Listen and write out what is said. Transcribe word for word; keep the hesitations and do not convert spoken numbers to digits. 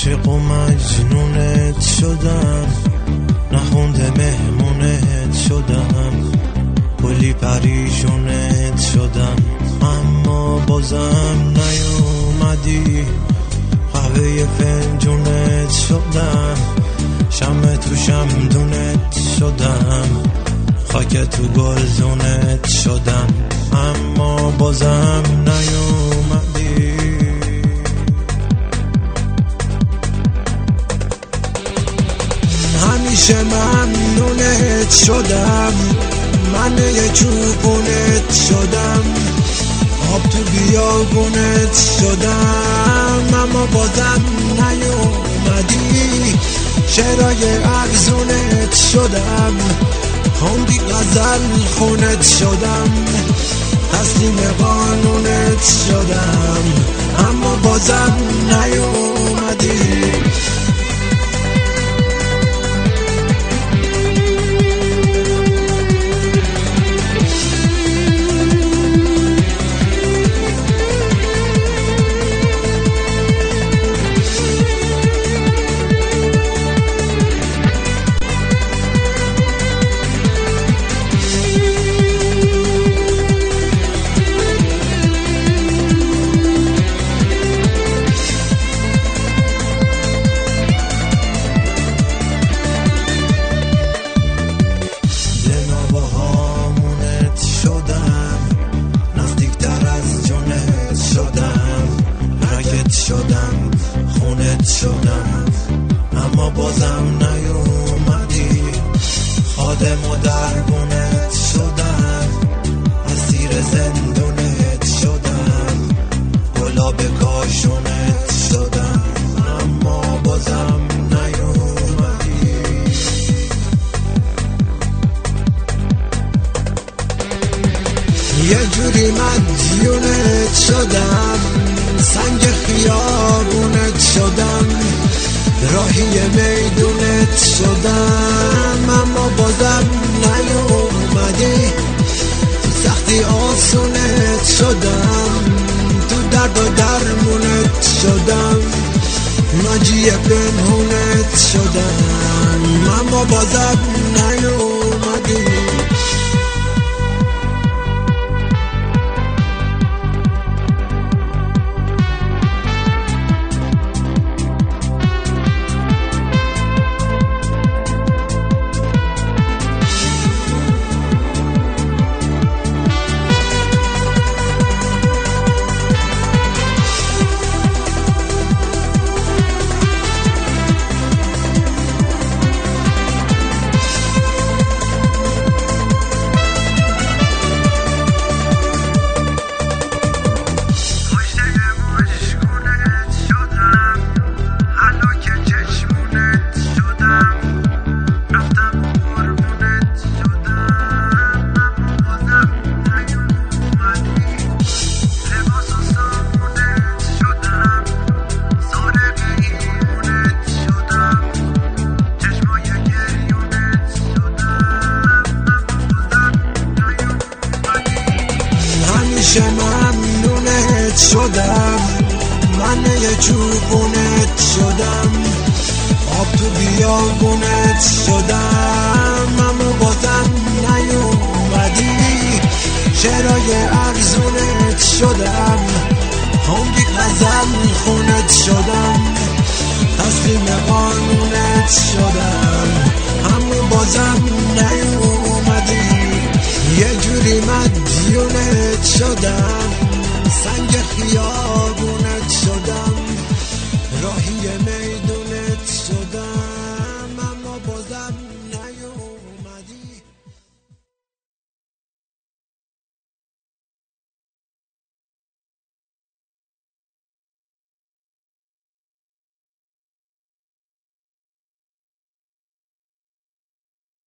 عاشق و مجنونت شدم، نخونده مهمونت شدم، کلی پریشونت شدم، اما بازم نیومدی. قهوه فنجونت شدم، شمع تو شمدونت شدم، خاک تو گلزونت شدم، اما بازم نیومدی. همیشه ممنونت شدم، من یه چوبونت شدم، آب تو بیابونت شدم، اما بازم نیومدی. شعرهای ارزونت شدم، خوندی غزل خونت شدم، تسلیم قانونت شدم، اما بازم نیومدی. شدم خونت شدم، اما بازم نیومدی. خادم و دربونت شدم، اسیر زندونت شدم، گلاب کاشونت شدم، اما بازم نیومدی. یه جوری مدیونت شدم، سنگ خیابونت شدم، راهی میدونت شدم، اما بازم نیومدی. تو سختی آسونت شدم، تو درد و درمونت شدم، ناجی پنهونت شدم، اما بازم نیومدی. همیشه ممنونت شدم، من یه چوبونت شدم، آب تو بیابونت شدم، اما بازم نیومدی. شعرهای ارزونت شدم، خوندی غزل خونت شدم، تسلیم قانونت شدم، اما بازم نیومدی. یه جوری مدیونت شدم، سنگ خیال